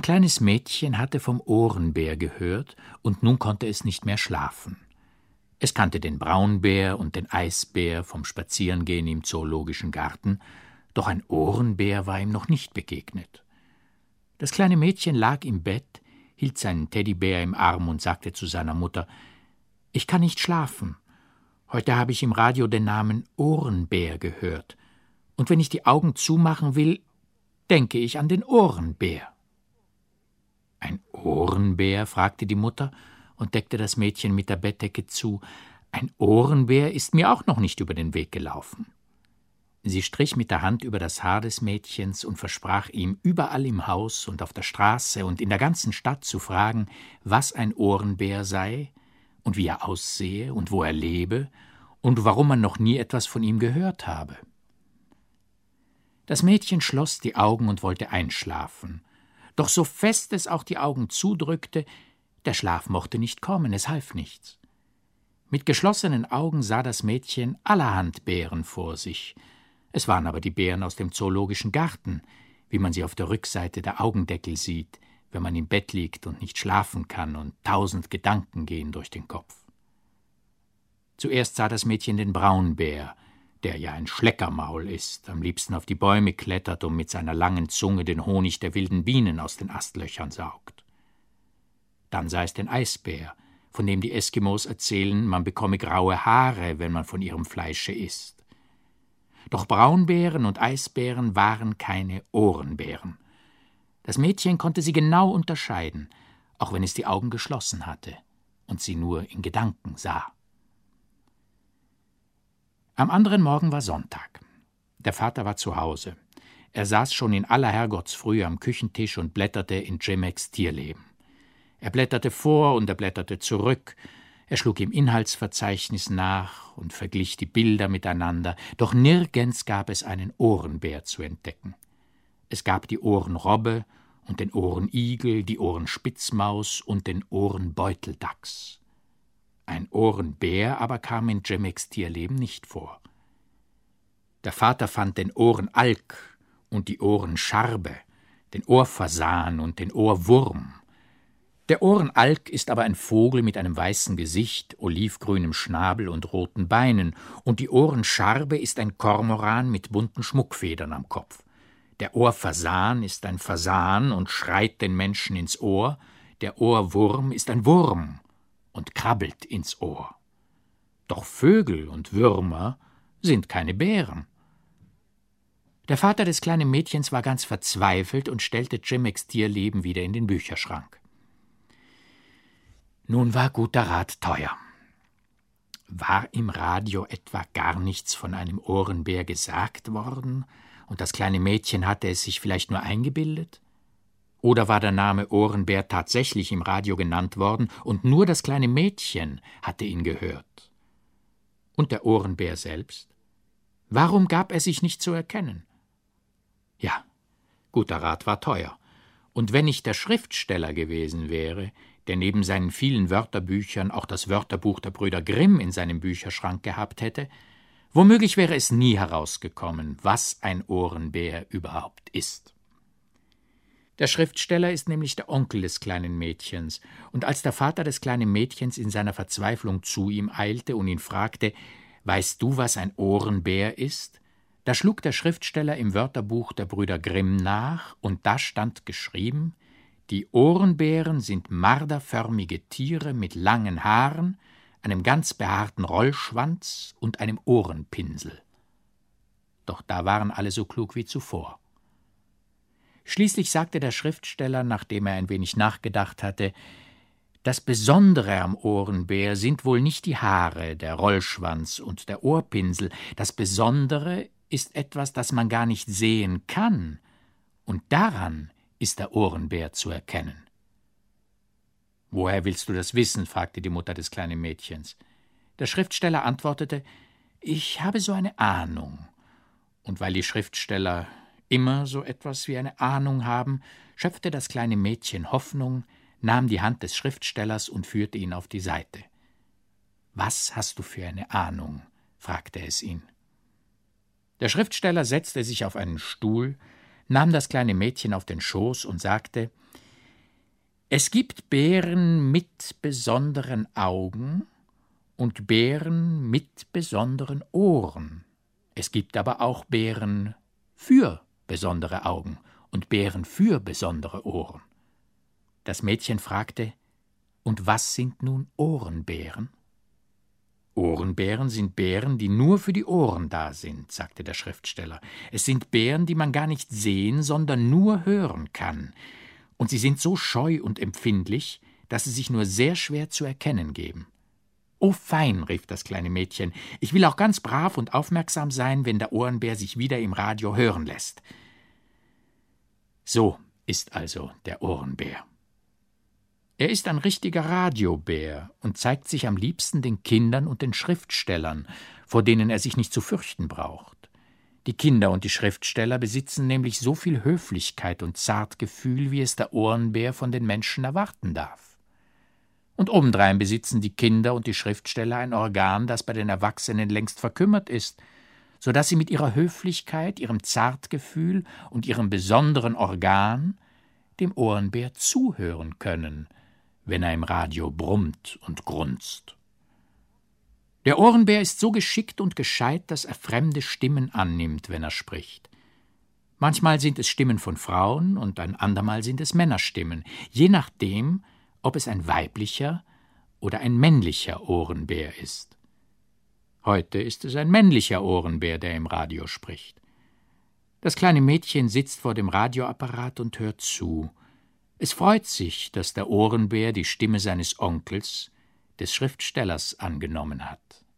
kleines Mädchen hatte vom Ohrenbär gehört, und nun konnte es nicht mehr schlafen. Es kannte den Braunbär und den Eisbär vom Spazierengehen im Zoologischen Garten, doch ein Ohrenbär war ihm noch nicht begegnet. Das kleine Mädchen lag im Bett, hielt seinen Teddybär im Arm und sagte zu seiner Mutter: »Ich kann nicht schlafen. Heute habe ich im Radio den Namen Ohrenbär gehört. Und wenn ich die Augen zumachen will, denke ich an den Ohrenbär.« »Ein Ohrenbär?« fragte die Mutter und deckte das Mädchen mit der Bettdecke zu. »Ein Ohrenbär ist mir auch noch nicht über den Weg gelaufen.« Sie strich mit der Hand über das Haar des Mädchens und versprach ihm, überall im Haus und auf der Straße und in der ganzen Stadt zu fragen, was ein Ohrenbär sei und wie er aussehe und wo er lebe und warum man noch nie etwas von ihm gehört habe. Das Mädchen schloss die Augen und wollte einschlafen. Doch so fest es auch die Augen zudrückte, der Schlaf mochte nicht kommen, es half nichts. Mit geschlossenen Augen sah das Mädchen allerhand Bären vor sich. Es waren aber die Bären aus dem Zoologischen Garten, wie man sie auf der Rückseite der Augendeckel sieht, wenn man im Bett liegt und nicht schlafen kann und 1000 Gedanken gehen durch den Kopf. Zuerst sah das Mädchen den Braunbär, der ja ein Schleckermaul ist, am liebsten auf die Bäume klettert und mit seiner langen Zunge den Honig der wilden Bienen aus den Astlöchern saugt. Dann sah es den Eisbär, von dem die Eskimos erzählen, man bekomme graue Haare, wenn man von ihrem Fleische isst. Doch Braunbären und Eisbären waren keine Ohrenbären. Das Mädchen konnte sie genau unterscheiden, auch wenn es die Augen geschlossen hatte und sie nur in Gedanken sah. Am anderen Morgen war Sonntag. Der Vater war zu Hause. Er saß schon in aller Herrgottsfrühe am Küchentisch und blätterte in Jimeks Tierleben. Er blätterte vor und er blätterte zurück. Er schlug im Inhaltsverzeichnis nach und verglich die Bilder miteinander, doch nirgends gab es einen Ohrenbär zu entdecken. Es gab die Ohrenrobbe und den Ohrenigel, die Ohrenspitzmaus und den Ohrenbeuteldachs. Ein Ohrenbär aber kam in Jimeks Tierleben nicht vor. Der Vater fand den Ohrenalk und die Ohrenscharbe, den Ohrfasan und den Ohrwurm. Der Ohrenalk ist aber ein Vogel mit einem weißen Gesicht, olivgrünem Schnabel und roten Beinen, und die Ohrenscharbe ist ein Kormoran mit bunten Schmuckfedern am Kopf. Der Ohrfasan ist ein Fasan und schreit den Menschen ins Ohr, der Ohrwurm ist ein Wurm und krabbelt ins Ohr. Doch Vögel und Würmer sind keine Bären. Der Vater des kleinen Mädchens war ganz verzweifelt und stellte Jimeks Tierleben wieder in den Bücherschrank. Nun war guter Rat teuer. War im Radio etwa gar nichts von einem Ohrenbär gesagt worden, und das kleine Mädchen hatte es sich vielleicht nur eingebildet? Oder war der Name Ohrenbär tatsächlich im Radio genannt worden, und nur das kleine Mädchen hatte ihn gehört? Und der Ohrenbär selbst? Warum gab er sich nicht zu erkennen? Ja, guter Rat war teuer. Und wenn nicht der Schriftsteller gewesen wäre, der neben seinen vielen Wörterbüchern auch das Wörterbuch der Brüder Grimm in seinem Bücherschrank gehabt hätte, womöglich wäre es nie herausgekommen, was ein Ohrenbär überhaupt ist. Der Schriftsteller ist nämlich der Onkel des kleinen Mädchens, und als der Vater des kleinen Mädchens in seiner Verzweiflung zu ihm eilte und ihn fragte: »Weißt du, was ein Ohrenbär ist?«, da schlug der Schriftsteller im Wörterbuch der Brüder Grimm nach, und da stand geschrieben: »Die Ohrenbären sind marderförmige Tiere mit langen Haaren, einem ganz behaarten Rollschwanz und einem Ohrenpinsel.« Doch da waren alle so klug wie zuvor. Schließlich sagte der Schriftsteller, nachdem er ein wenig nachgedacht hatte: »Das Besondere am Ohrenbär sind wohl nicht die Haare, der Rollschwanz und der Ohrpinsel. Das Besondere ist etwas, das man gar nicht sehen kann, und daran ist der Ohrenbär zu erkennen.« »Woher willst du das wissen?« fragte die Mutter des kleinen Mädchens. Der Schriftsteller antwortete: »Ich habe so eine Ahnung.« Und weil die Schriftsteller immer so etwas wie eine Ahnung haben, schöpfte das kleine Mädchen Hoffnung, nahm die Hand des Schriftstellers und führte ihn auf die Seite. »Was hast du für eine Ahnung?« fragte es ihn. Der Schriftsteller setzte sich auf einen Stuhl, nahm das kleine Mädchen auf den Schoß und sagte: Es gibt Bären mit besonderen Augen und Bären mit besonderen Ohren. Es gibt aber auch Bären für besondere Augen und Bären für besondere Ohren. Das Mädchen fragte: Und was sind nun Ohrenbären? Ohrenbären sind Bären, die nur für die Ohren da sind, sagte der Schriftsteller. Es sind Bären, die man gar nicht sehen, sondern nur hören kann. Und sie sind so scheu und empfindlich, dass sie sich nur sehr schwer zu erkennen geben. »Oh, fein«, rief das kleine Mädchen, »ich will auch ganz brav und aufmerksam sein, wenn der Ohrenbär sich wieder im Radio hören lässt.« So ist also der Ohrenbär. Er ist ein richtiger Radiobär und zeigt sich am liebsten den Kindern und den Schriftstellern, vor denen er sich nicht zu fürchten braucht. Die Kinder und die Schriftsteller besitzen nämlich so viel Höflichkeit und Zartgefühl, wie es der Ohrenbär von den Menschen erwarten darf. Und obendrein besitzen die Kinder und die Schriftsteller ein Organ, das bei den Erwachsenen längst verkümmert ist, so dass sie mit ihrer Höflichkeit, ihrem Zartgefühl und ihrem besonderen Organ dem Ohrenbär zuhören können, wenn er im Radio brummt und grunzt. Der Ohrenbär ist so geschickt und gescheit, dass er fremde Stimmen annimmt, wenn er spricht. Manchmal sind es Stimmen von Frauen und ein andermal sind es Männerstimmen, je nachdem, ob es ein weiblicher oder ein männlicher Ohrenbär ist. Heute ist es ein männlicher Ohrenbär, der im Radio spricht. Das kleine Mädchen sitzt vor dem Radioapparat und hört zu. Es freut sich, dass der Ohrenbär die Stimme seines Onkels, des Schriftstellers, angenommen hat.